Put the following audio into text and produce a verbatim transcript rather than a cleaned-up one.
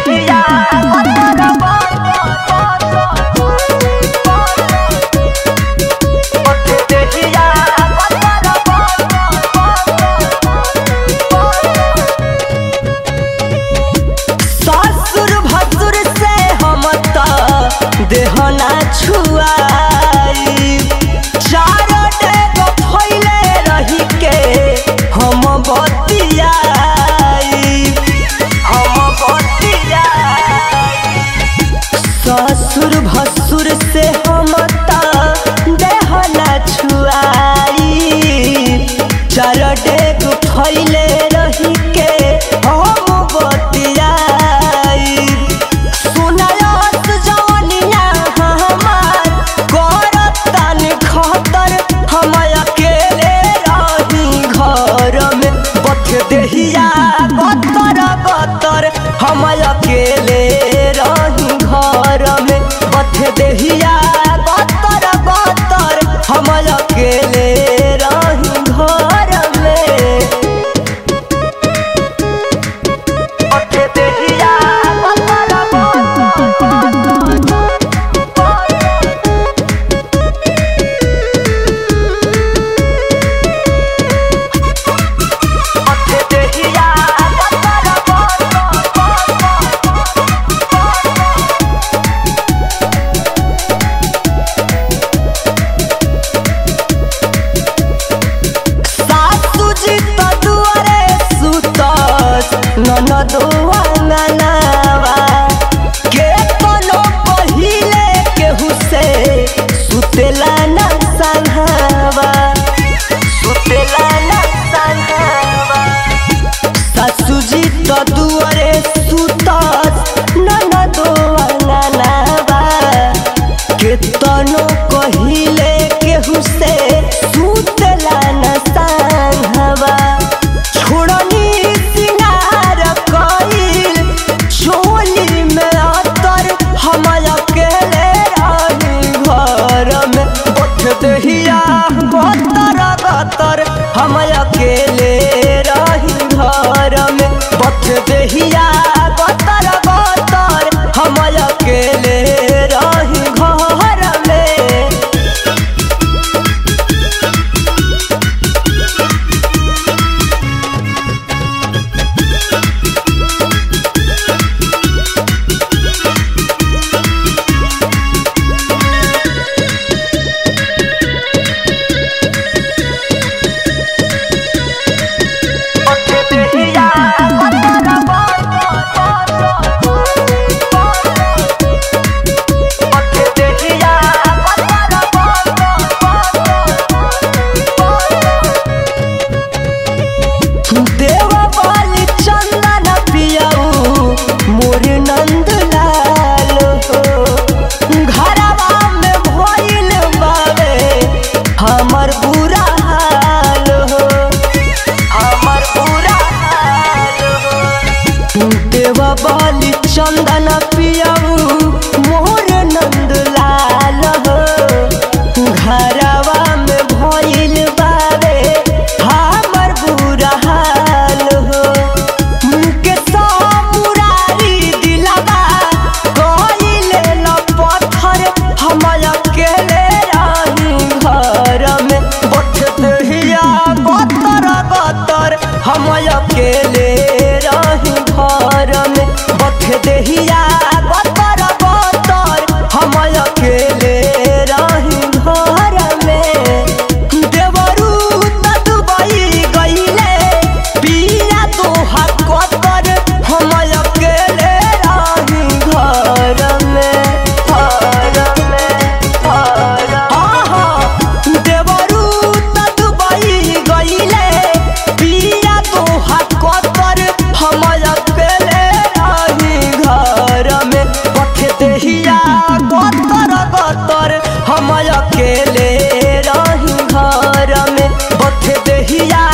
देहिया बतर बथे देहिया ससुर भसुर से हम त देहना छुआई चार डेग फैले रही के हम बतियाई हम बतियाई ससुर भसुर से हम त देहना छुआई चार डेग फैले रही के हम बतियाई सुनायत जवनिया हमार करतन खतर हम अकेले रही घर में बथ देहिया बतर बतर हम अकेले रही घर में बथ देहिया बतर बतर हम अकेले रही घर में बथ देहिया बतर बथ देहिया सासू जी त दुआरे सुतस ननदुआ ननावा के कोनो पहिले केहू से सुतेला न संहावा सुतेला न संहावा सासू जी त दुआरे सुतस ननदुआ ननावा के तनो कहिले केहू से सुतेला न संहावा छोड़नी सिंगार कइल चोली में अतर हम अकेले रही घर में बथ देहिया बतर बतर हम अकेले रही घर में बथ देहिया बतर बतर हम अकेले रही घर में बथ देहिया बतर बथ देहिया देवा बाली चंदन पियाऊ मोर नंद लाल हो घरवा में भइल बावे हमर बुरा हाल हो हमर बुरा हाल हो देवा बाली चंदन पियाऊ मोर नंद लाल हो घरवा में भइल बावे हमर बुरा हाल हो मुके मुरारी दिलवा कइले न पत्थर हम अकेले रही घर में बथ देहिया बतर बतर हम अकेले रही घर में बथ देहिया बतर बतर हम अकेले रही घर में देवरू त दुबई गइले पिया तोहार कतर हम अकेले रही घर में घर में घर हाँ हाँ देवरू त दुबई गइले पिया तोहार कतर हम अकेले रही घर में बथ देहिया बतर बतर हम अकेले रही घर में बथ देहिया